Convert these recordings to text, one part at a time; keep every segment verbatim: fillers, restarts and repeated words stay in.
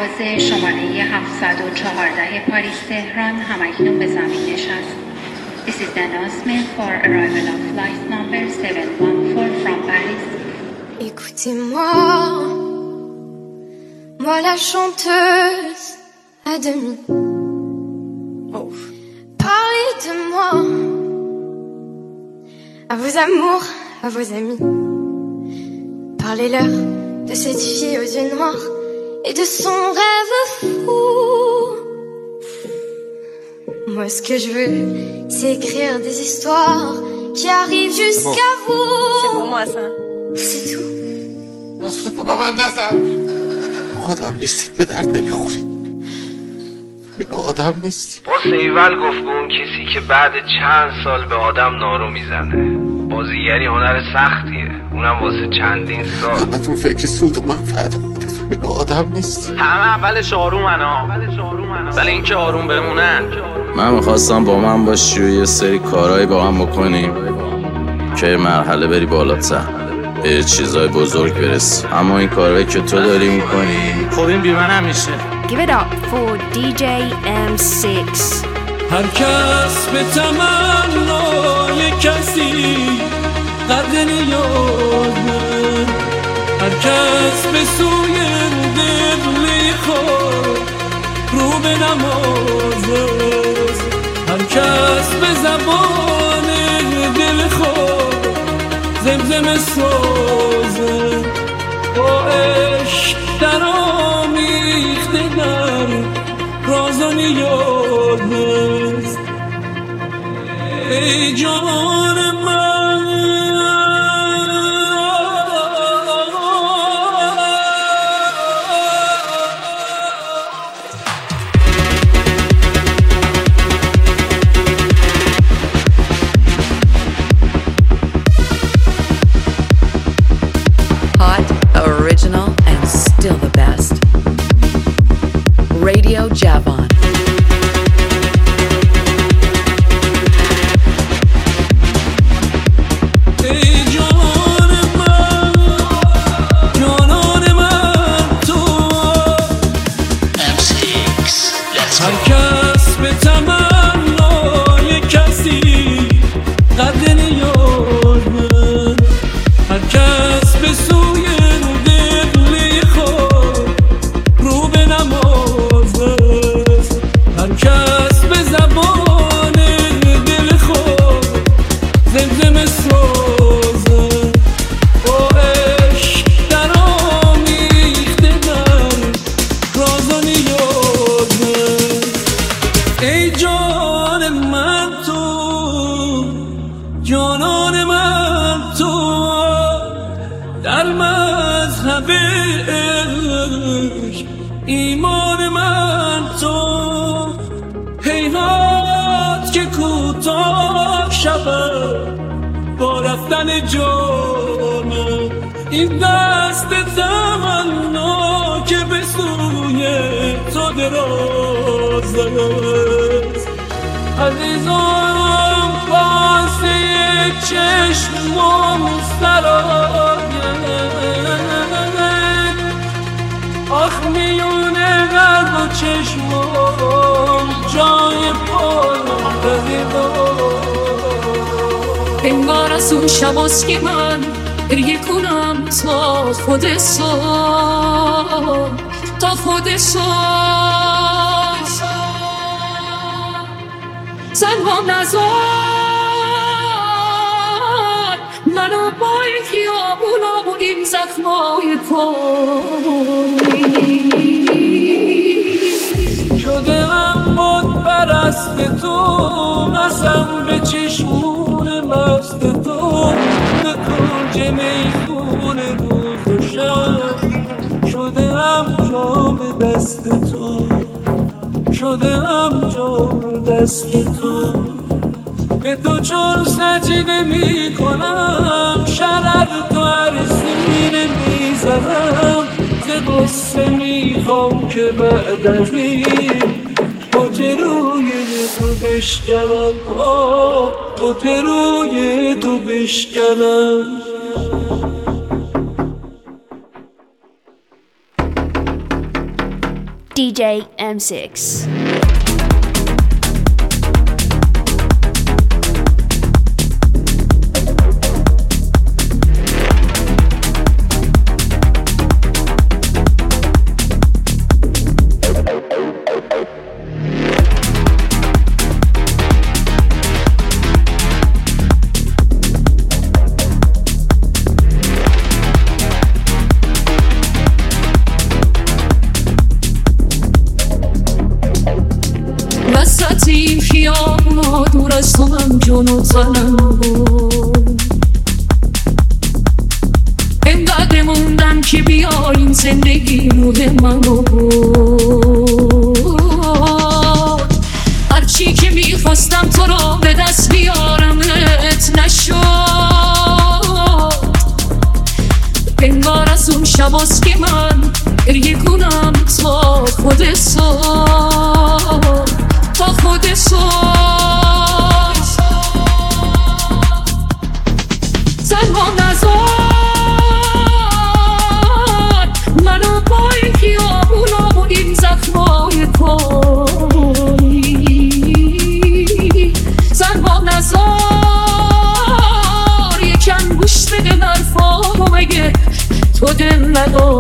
پرواز شماره هفتصد و چهارده پاریس تهران همکنون به زمین نشست. This is the announcement for arrival of flight number seven one four from Paris. Écoutez-moi, moi la chanteuse à demi. Oh. Parlez de moi à vos amours, à vos amis. Parlez-leur de cette fille aux yeux noirs et de son rêve fou. Moi ce que je veux, c'est écrire des histoires qui arrivent jusqu'à bon. vous. C'est pour moi ça. C'est tout. با من نزن. آدم نیستی به درد نمیخوری. آدم نیستی. سیول گفت به اون کسی که بعد چند سال به آدم نارو میزنه بازیگری هنر سختیه، اونم واسه چندین سال. همه تو فکر سود و منفعت به آدم نیستی. همه اولش آرومن ها، ولی این که آروم بمونن. من میخواستم با من باشی و یه سری کارهایی با هم بکنیم که یه مرحله بری بالاتر، به یه چیزای بزرگ برسی. اما این کارهایی که تو داری میکنی خب این بی من همیشه. Give it up for دی جی ام سیکس. هر کس به تمنای کسی قدر نیازه، هر کس به سوی دلی خود رو به نمازه، هر کس به زبان دل خود زمزم سازه، با عشق در آمیخته در راز و نیاز. ای جان من Hot, original, and still the best. Radio Javon. ایمان من تو حیرت که کوتاه شود با رفتن جانم، این دست تمنا که به سوی تو دراز است. عزیزان پاسه چشمم سرایم، آخ میونه قلب و چشمم جای پایم بگیدم. انگار از اون شباست که من گریه کنم تا خود صبح، تا خود صبح. زنها نزار منو با این خیابونا و این زخمای پایی. شده هم بود پرست تو، قسم به چشمون مست تو، به کنج میخون روز و شب. شده هم جام دست تو، شده هم جام دست تو، به تو چون سجده می کنم، شرر تو هر سینه می زنم. ز قصه می خوام که بعد از این قطع روی تو بشکنم، قطع روی تو بشکنم. دی جی ام سیکس. این خیابونا دور از تو من جون و تنم بود، انقدر موندم که بیارین زندگی روح منو بود. هرچی که میخواستم تو را به دست بیارمت نشد، انگار از اون شباست که من گریه کنم تا خود صبح، تا خود صبح. تنها نذار منو با این خیابونا و این زخمای کاری، تنها نذار یکم گوش بده حرفامو مگه تو دل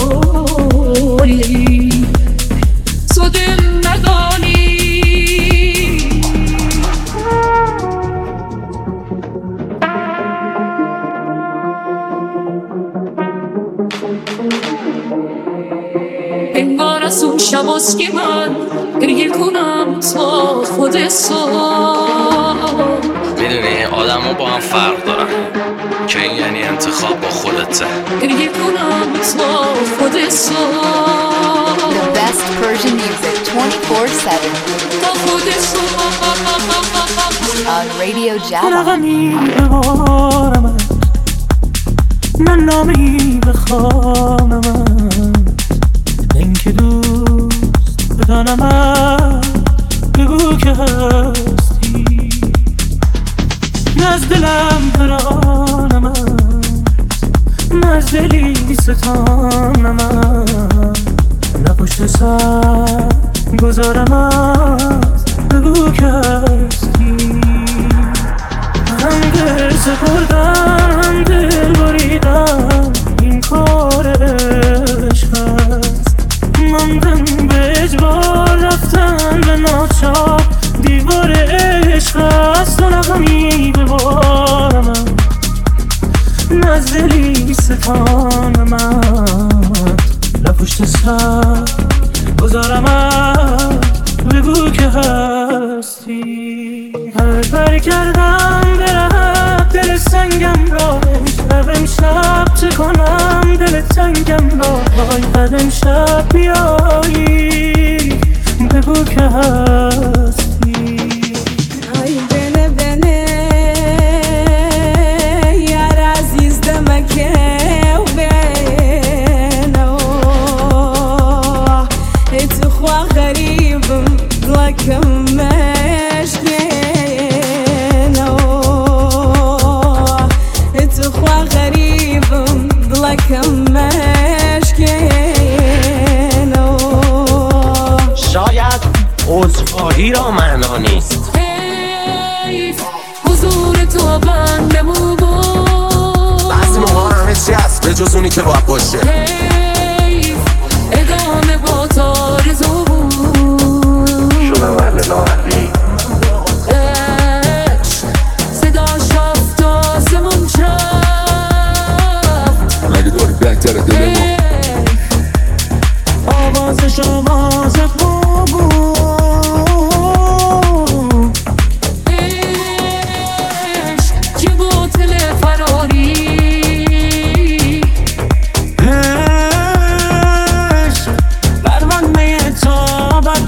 نداری، تو دل نداری. انگار از اون شباست که من گریه کنم تا خود صبح. میدونی آدم ها با هم فرق دارن که این یعنی انتخاب با خودته. گریه کنم تا خود صبح. The best Persian music twenty-four seven تا خود صبح on Radio Java. من نامی بخوانم این که دوست بدانم، بگو که هستی نز دلم برانم، نز دلی ستانم، نه پشت سر گذارم، بگو که هستی. هم دل سپردم، هم دل بریدم، این کار عشق است. ماندم به اجبار، رفتن به ناچار، دیوار عشق است. و نغمی ببارم، نزدلی ستانم، نه پشت سر گذارم، بگو که هستی. هر بر کردم برم دل سنگم را، امشب امشب چه کنم دل تنگم را. وای قد امشب بیایی، بگو که هستی. ای بنه بنه یار عزیز دمکه و بنه ای تو خواه غریبم دلکم مشکینه ای تو خواه غریبم دلکم مشکینه. شاید عذرخواهی را معنا نیست. حیف حضور تو بندمو بود، بعضی موقع همه چی هست به جز اونی که باید باشه. حیف ادامه با تارزو بود، شدم اهل ناحقی صدا شفت آسمون شفت. مگه داری بهتره دلمون آوازش آوازت ما بود، عشق که باطل فراری، عشق پرونده تابت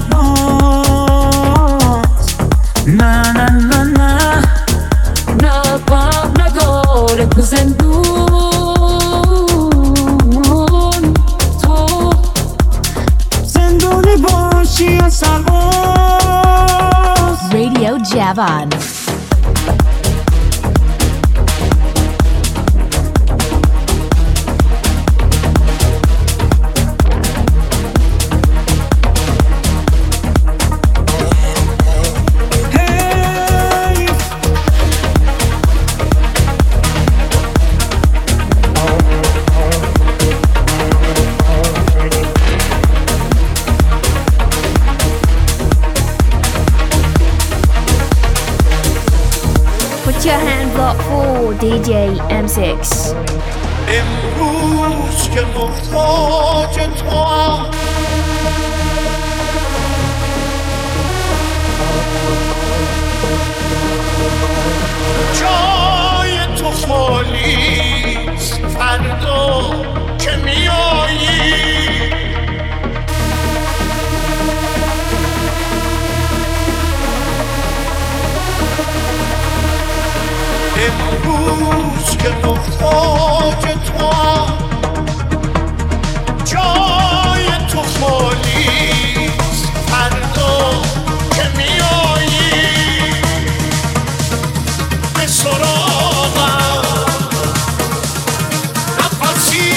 باز. نه نه نه نه نه غم نداره تو زندون، تو زندونی باشی یا سرباز. Radio Javan. دی جی ام سیکس. امروز که محتاج توام جای تو خالیست فردا که میایی امروز که محتاج توام جای تو خالیست فردا که میایی به سراغم نفسی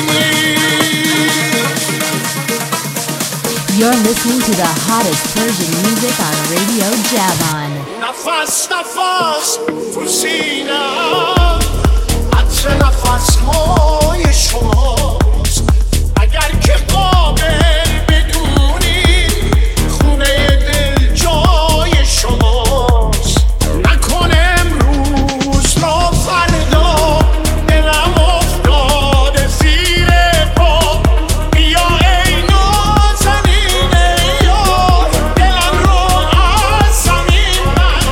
You're listening to the hottest Persian music on Radio Javon. نفس نفس تو سینم عطر نفس های شماست اگر که قابل بدونی خونه دل جای شماست نکن امروز تا فردا دلم افتاده زیر پا بیا ای نازنین یار دلم رو از زمین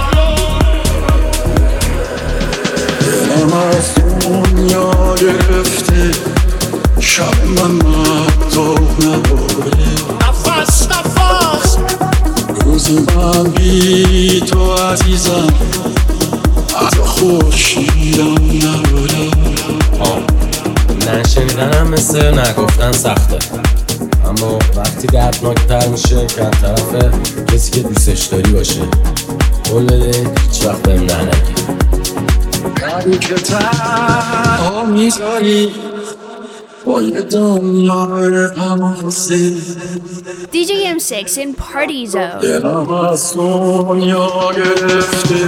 دلم از دنیا گرفته شب من مهتاب نباره نفس نفس روزی من بی تو عزیزم حتی خوشیدم نباره. نشنیدنم مثل نگفتن سخته، اما وقتی دردناکتر میشه که از طرف کسی که دوستش داری باشه قول بده هیچ وقت بهم نه نگی. کاری که تنها میذاری با یه دنیای غمازه دی جی ام سیکس in Party Zone. دلم از دنیا گرفته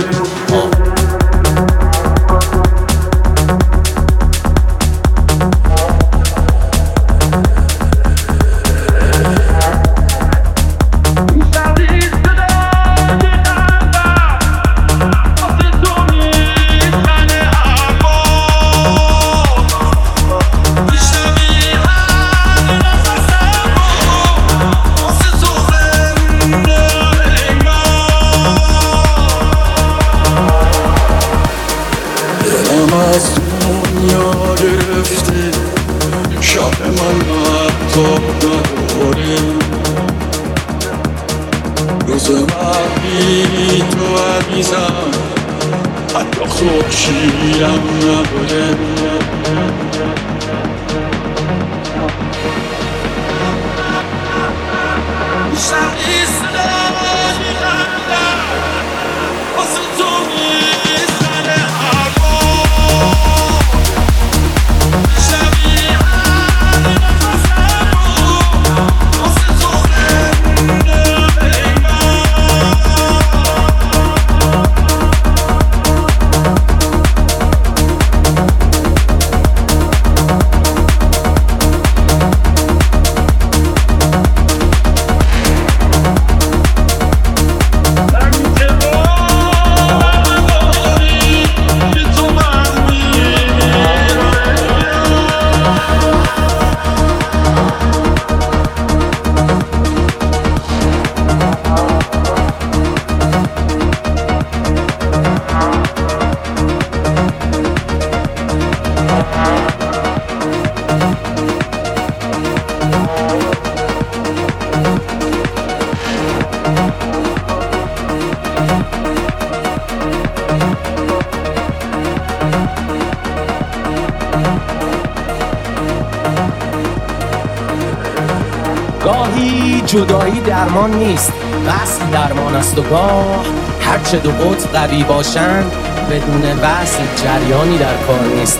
گاهی جدایی درمان نیست، وصل درمان است و گاه هرچه دو قطب قوی باشند بدون وصل جریانی در کار نیست.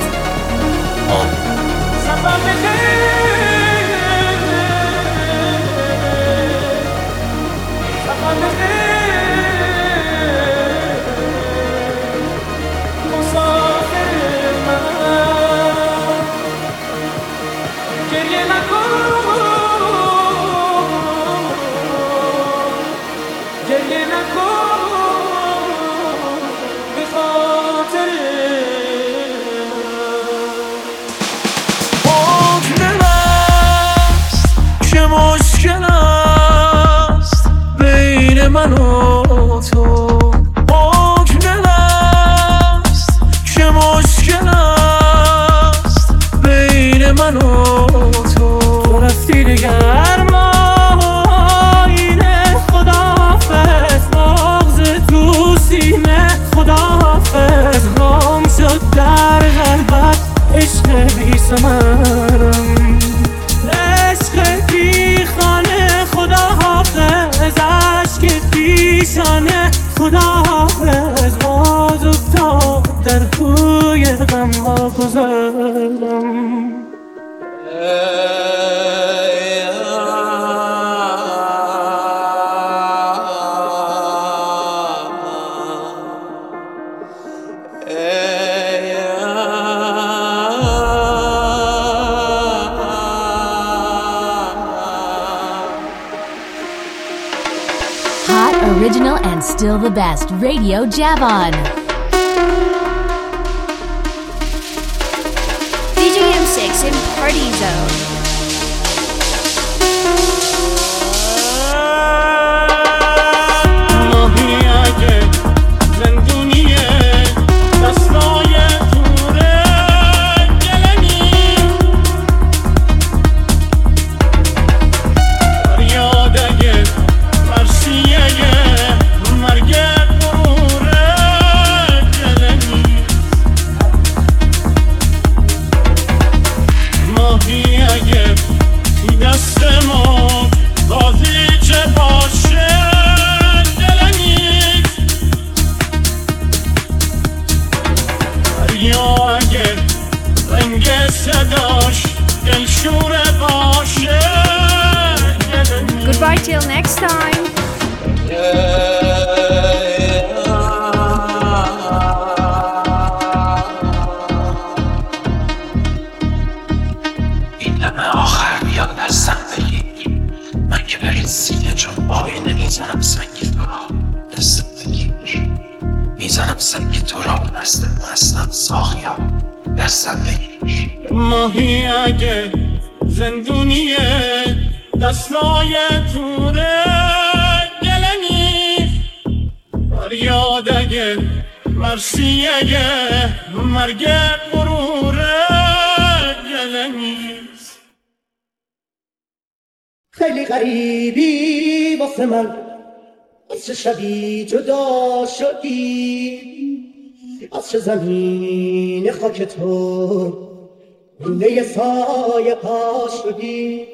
آه. گریه نکن به خاطر من و تو حکم است که مشکل است بین من و تو. تو رفتی دیگر ما اینه خداحافظ مغز تو سینه خداحافظ رام شد در قلبت عشق بی ثمرم عشق بی خانه خداحافظ عشق پیشانه خداحافظ باز افتاد در کوی غم ها گذرم. Hot, original, and still the best. Radio Javon. D J M six in Party Zone. Goodbye till next time. این دمه آخر بیاد دستم بگیر من که برید سینه چون آینه میزنم سنگ تو را دستم بگیر میزنم سنگ تو را مست مستم ساخیا دستم بگیر. ماهی اگه زندونیه دستای توره گله نیست فریاد اگه مرسی اگه مرگ غروره گله نیست. خیلی غریبی واسه من از چه شبی جدا شدی از چه زمین خاک تو لونه سایه پا شدی